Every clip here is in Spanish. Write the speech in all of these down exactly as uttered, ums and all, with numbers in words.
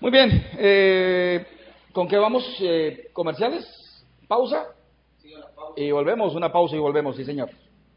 Muy bien, eh, ¿con qué vamos? Eh, ¿Comerciales? ¿Pausa? Y volvemos, una pausa y volvemos, sí señor.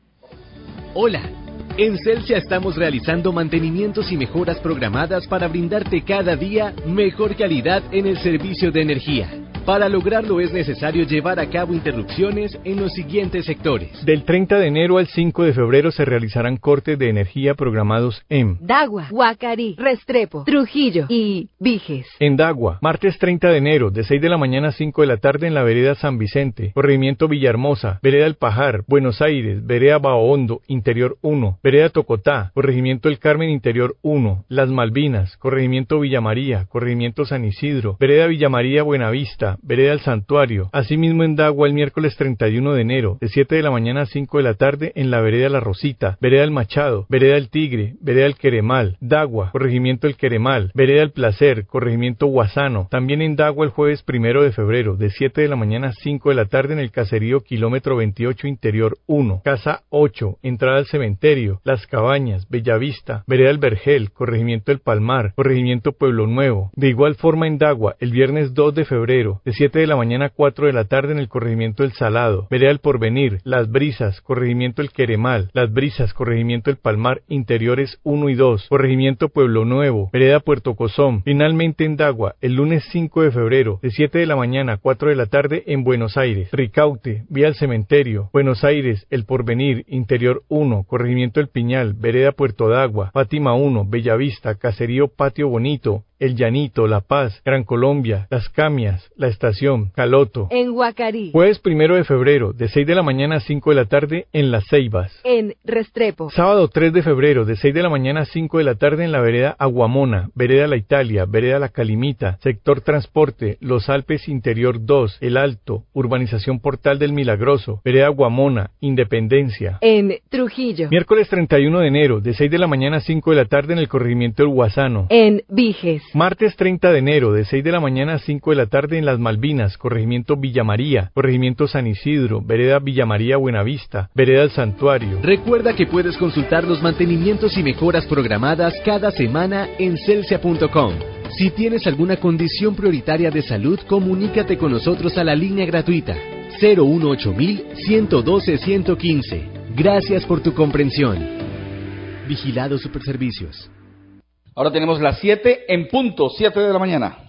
Hola, en Celsia estamos realizando mantenimientos y mejoras programadas para brindarte cada día mejor calidad en el servicio de energía. Para lograrlo es necesario llevar a cabo interrupciones en los siguientes sectores. Del treinta de enero al cinco de febrero se realizarán cortes de energía programados en Dagua, Guacarí, Restrepo, Trujillo y Viges. En Dagua, martes treinta de enero, de seis de la mañana a cinco de la tarde en la vereda San Vicente, corregimiento Villahermosa, vereda El Pajar, Buenos Aires, vereda Bahondo, interior uno, vereda Tocotá, corregimiento El Carmen, interior uno, Las Malvinas, corregimiento Villa María, corregimiento San Isidro, vereda Villa María Buenavista, vereda El Santuario. Asimismo en Dagua el miércoles treinta y uno de enero, de siete de la mañana a cinco de la tarde en la vereda La Rosita, vereda El Machado, vereda El Tigre, vereda El Queremal, Dagua, corregimiento El Queremal, vereda El Placer, corregimiento Guasano. También en Dagua el jueves primero de febrero, de siete de la mañana a cinco de la tarde en el caserío kilómetro veintiocho interior uno, casa ocho, entrada al cementerio, Las Cabañas, Bellavista, vereda El Vergel, corregimiento El Palmar, corregimiento Pueblo Nuevo. De igual forma en Dagua, el viernes dos de febrero, de siete de la mañana a cuatro de la tarde en el corregimiento El Salado, vereda El Porvenir, Las Brisas, corregimiento El Queremal, Las Brisas, corregimiento El Palmar, interiores uno y dos, corregimiento Pueblo Nuevo, vereda Puerto Cozón. Finalmente en Dagua, el lunes cinco de febrero, de siete de la mañana a cuatro de la tarde en Buenos Aires, Ricaute, vía El Cementerio, Buenos Aires, El Porvenir, interior uno, corregimiento El Piñal, vereda Puerto Dagua, Fátima uno, Bellavista, caserío Patio Bonito, El Llanito, La Paz, Gran Colombia, Las Camias, La Estación, Caloto. En Guacarí. Jueves primero de febrero, de seis de la mañana a cinco de la tarde en Las Ceibas. En Restrepo. Sábado tres de febrero, de seis de la mañana a cinco de la tarde en la vereda Aguamona, vereda La Italia, vereda La Calimita, sector Transporte, Los Alpes Interior dos, El Alto, urbanización Portal del Milagroso, vereda Aguamona, Independencia. En Trujillo. Miércoles treinta y uno de enero, de seis de la mañana a cinco de la tarde en el corregimiento El Guasano. En Viges. Martes treinta de enero, de seis de la mañana a cinco de la tarde en Las Malvinas, corregimiento Villa María, corregimiento San Isidro, vereda Villa María Buenavista, vereda El Santuario. Recuerda que puedes consultar los mantenimientos y mejoras programadas cada semana en celsia punto com. Si tienes alguna condición prioritaria de salud, comunícate con nosotros a la línea gratuita cero uno ocho mil, ciento doce, ciento quince. Gracias por tu comprensión. Vigilado Superservicios. Ahora tenemos las siete en punto, siete de la mañana.